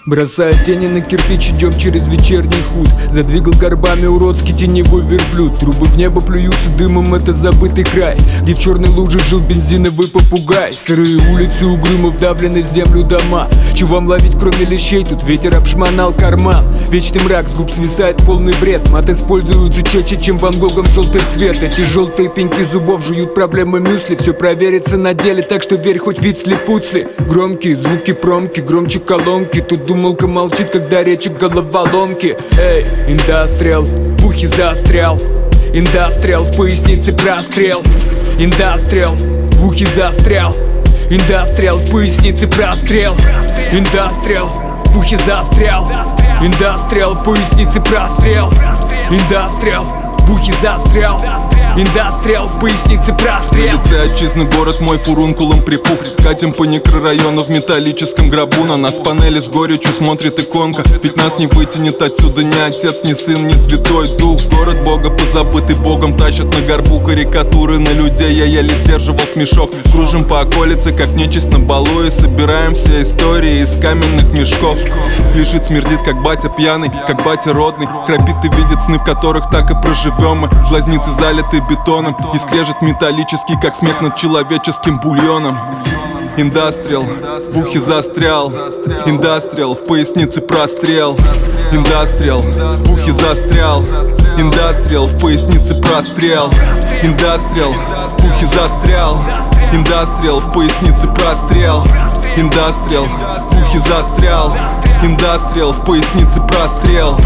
Бросая тени на кирпич, идем через вечерний худ. Задвигал горбами уродский теневой верблюд. Трубы в небо плюются дымом, это забытый край, где в черной луже жил бензиновый попугай. Сырые улицы угрюмо вдавлены в землю дома. Чего вам ловить, кроме лещей? Тут ветер обшмонал карман. Вечный мрак, с губ свисает полный бред. Мат используются чаще, чем Ван Гогом желтый цвет. Эти желтые пеньки зубов жуют проблемы мюсли. Все проверится на деле, так что верь, хоть вид слепуцли. Громкие звуки промки, громче колонки. Тут думалка молчит, когда речи головоломки. Эй, индастриал, в ухе застрял. Индастриал, в пояснице прострел. Индастриал, в ухе застрял. Индастриал, в пояснице прострел. Индастриал, в ухе застрял. Индастриал, в пояснице прострел. Индастриал, в ухе застрял. Индастриал, в пояснице прострел. На лице отчизны город мой фурункулом припух. Катим по микрорайону в металлическом гробу. На нас панели с горечью смотрит иконка. Ведь нас не вытянет отсюда ни отец, ни сын, ни святой дух. Город бога позабытый богом тащат на горбу карикатуры на людей. Я еле сдерживал смешок. Кружим по околице, как нечисть на балу. И собираем все истории из каменных мешков. Лежит, смердит, как батя пьяный, как батя родный. Храпит и видит сны, в которых так и проживем мы. Глазницы залиты бетоном и скрежет металлический, как смех над человеческим бульоном. Индастриал, в ухе застрял. Индастриал, в пояснице прострел. Индастриал, в ухе застрял. Индастриал, в пояснице прострел. Индастриал, в ухе застрял. Индастриал, в пояснице прострел. Индастриал, в ухе застрял. Индастриал, в пояснице прострел.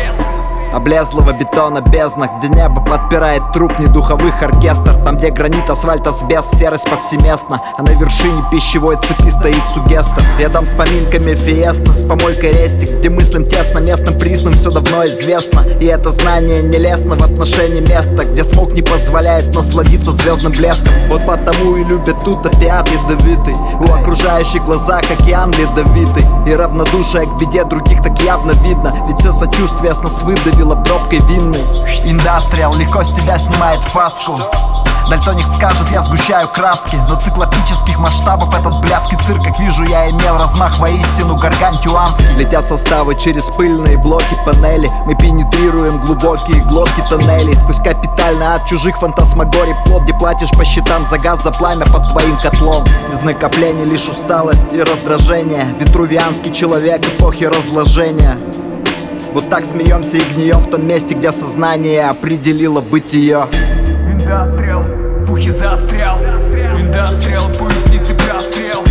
Облезлого бетона бездна, где небо подпирает труп недуховых оркестр. Там, где гранит, асфальт, асбест, серость повсеместно. А на вершине пищевой цепи стоит сугестер. Рядом с поминками фиеста, с помойкой рестик, где мыслим тесно, местным признанным все давно известно. И это знание нелестно в отношении места, где смог не позволяет насладиться звездным блеском. Вот потому и любят тут опиат ядовитый. У окружающих глазах океан ледовитый. И равнодушие к беде других так явно видно. Ведь все сочувствие с нас выдавило пробкой винной. Индастриал легко с тебя снимает фаску. Дальтоник скажет, я сгущаю краски. Но циклопических масштабов этот блядский цирк, как вижу, я имел размах воистину гаргантюанский. Летят составы через пыльные блоки панели. Мы пенетрируем глубокие глотки тоннелей. Сквозь капитально от чужих фантасмагорий плод, где платишь по счетам за газ, за пламя под твоим котлом. Из накоплений лишь усталость и раздражение. Витрувианский человек эпохи разложения. Вот так смеемся и гнием в том месте, где сознание определило бытие. Индастриал, в ухе застрял. Индастриал, в пояснице прострел.